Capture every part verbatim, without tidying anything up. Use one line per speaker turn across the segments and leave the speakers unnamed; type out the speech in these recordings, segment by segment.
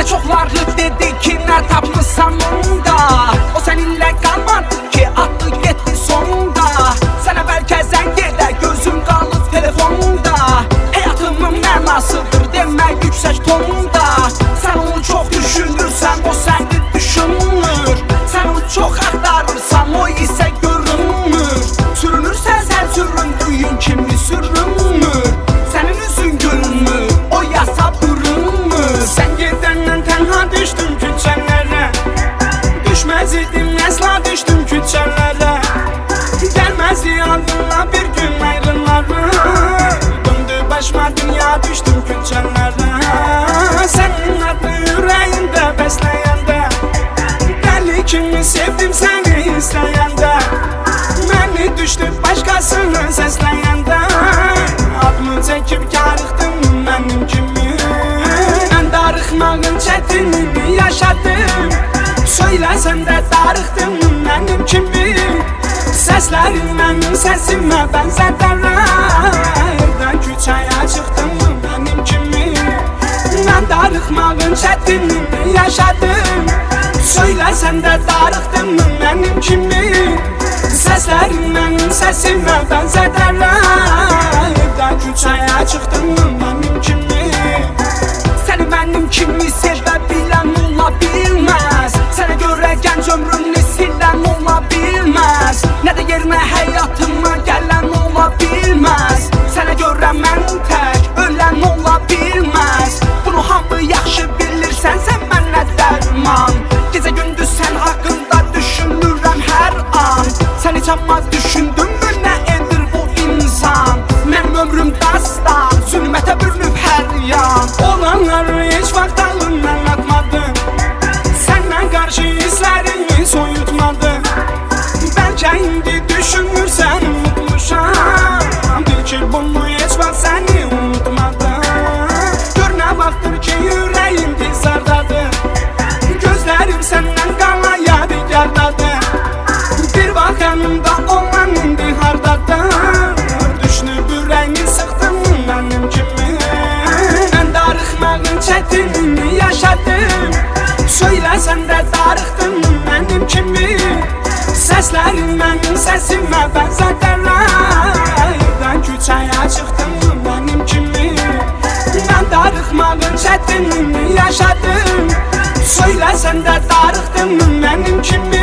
çoxları dedi ki nə tapmısan onda. O səninlə qalmadı ki, atdı getdi sonda. Sənə bəlkə zəng edə gözüm qalıb telefonda. Həyatımın mənasıdır demək yüksək tonda. Sən onu çox düşünürsən, o səni düşünmür. Sən onu çox axtarırsan, o isə görünmür. Sürünürsən sən süründüyün kimi sürünmür. Sənin üzün gülmür, o yasa bürünmür. Sən gedəndən tənha düşdüm küçələrə. Düşməz idim əsla düşdüm küçələrə. Gəlməzdi ağlına bir gün ayrılarım. Döndü başıma dünya düşdüm küçələrə. Sənin adlı ürəyimdə bəsləyəndə. Dəli kimi sevdim səni istəyəndə. Məni düşdü başqasını səsləyəndə. Adımı çəkib karıxdım mənim kimi. Mən darıxmağın çətinini yaşadım. Söyləsən də darıxdım mənim kimi. Səslərin mənim səsimə bənzədərlər. Evdən küçəyə çıxdım mənim kimi. Mən darıxmağın çətinini yaşadım. Söyləsən də darıxdım mənim kimi. Səslərin mənim səsimə bənzədərlər. Evdən küçəyə çıxdım mənim kimi. Səni mənim kimi sevə bilən ola bilməz. Sənə görə gənc ömrünü silən ola bilməz. Nə də yerinə həyatıma gələn ola bilməz. Sənə görə mən tək ölən ola bilməz. Bunu hamı yaxşı bilirsən, sən mənə dərman. Gecə gündüz sən haqqında düşünürəm hər an. Sən heç amma düşündünmü nə edir bu insan? Mənim ömrüm dastan, zülmətə bürünüb hər yan. Olanları heç vaxt ağlımdan atmadım. Səndən qarşı hisslərimi soyutmadım. Bəlkə indi düşünürsən unutmuşam. Bil ki bunu heç vaxt səni unutmadım. Gör nə vaxtdır ki ürəyim dizardadır. Gözlərim səndən qalan yadigardadır. Bir vaxt yanımda olan indi hardadır. Düşünüb ürəyimi sıxdım mənim kimi. Mən darıxmağın çətinini yaşadım. Söyləsən də darıxdım mənim kimi. Səslərin mənim səsimə bənzədərlər. Evdən küçəyə çıxdım mənim kimi. Mən darıxmağın çətinini yaşadım. Söyləsən də darıxdım mənim kimi.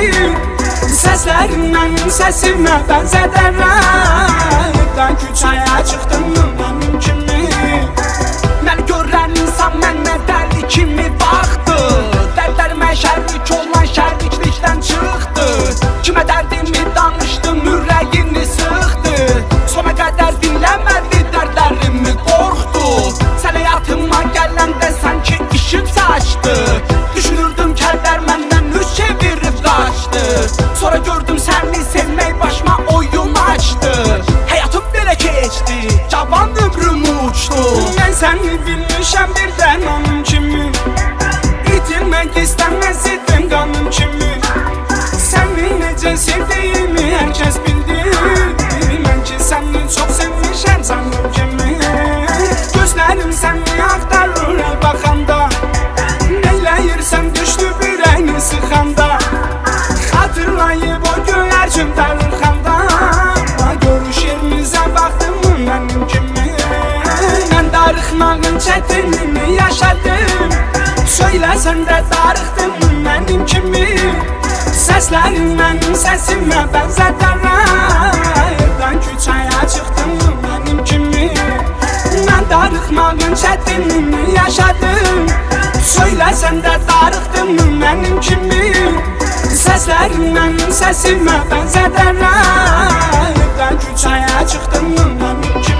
Səslərin mənim səsimə bənzədərlər. Evdən küçəyə çıxdım mənim kimi. Məni görən insan mənə dəli kimi baxdı. Dərdlərimə şərrik olan şərriklikdən çıxdı. Kimə dərdimi danışdım, ürəyini sıxdı. Sona qədər dinləmədi, dərdlərimi qorxdu. Sən həyatıma gələndə sanki işim saçdı. Düşünürdüm kəllər məndən üz çevirib qaçdı. Sonra gördüm səni sevmək başıma oyun açdı. Həyatım belə keçdi, cavan ömrüm uçdu. Mən səni bilmişəm birdən onun kimi. İtirmək istəməz idim qanım kimi. Səni necə sevdiyimi hər kəs bildi. Mən ki səni çox sevmişəm sandım kimi. Gözlərim səni axtarır əl baxanda. Neyləyirsən düşdü ürəyini sıxanda. Xatırlayıb o günlər üçün darıxanda. Görüş yerimizə baxdım mənim kimi. Mən darıxmağın çətinini yaşadım. Söyləsən də darıxdım mənim kimi. Səslərin mənim səsimə bənzədərlər. Evdən küçəyə çıxdım mənim kimi. Mən darıxmağın çətinini yaşadım. Söyləsən də darıxdım mənim kimi. Səslərin mənim səsimə bənzədərlər. Evdən küçəyə çıxdım mənim kimi.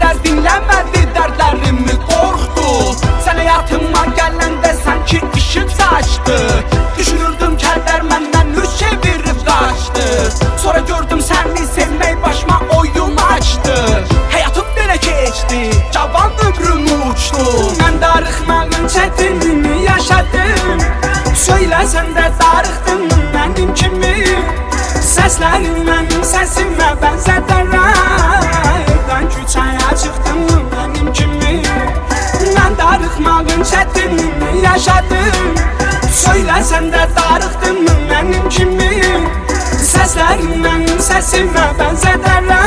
qədər dinləmədi dərdlərimi qorxdu. Sən həyatıma gələndə sanki işıq saçdı. Düşünürdüm kəllər məndən üz çevirib qaçdı. Sonra gördüm səni sevmək başıma oyun açdı. Həyatım belə keçdi, cavan ömrüm uçdu. Mən darıxmağın çətinini yaşadım. Söyləsən də darıxdın mənim kimi. Səslərin mənim səsimə bənzədərək. Evdən küçəyə çıxdım mənim kimi. Mən darıxmağın çətinini yaşadım. Söyləsən də darıxdın mənim kimi. Səslərin mənim səsimə bənzədərək.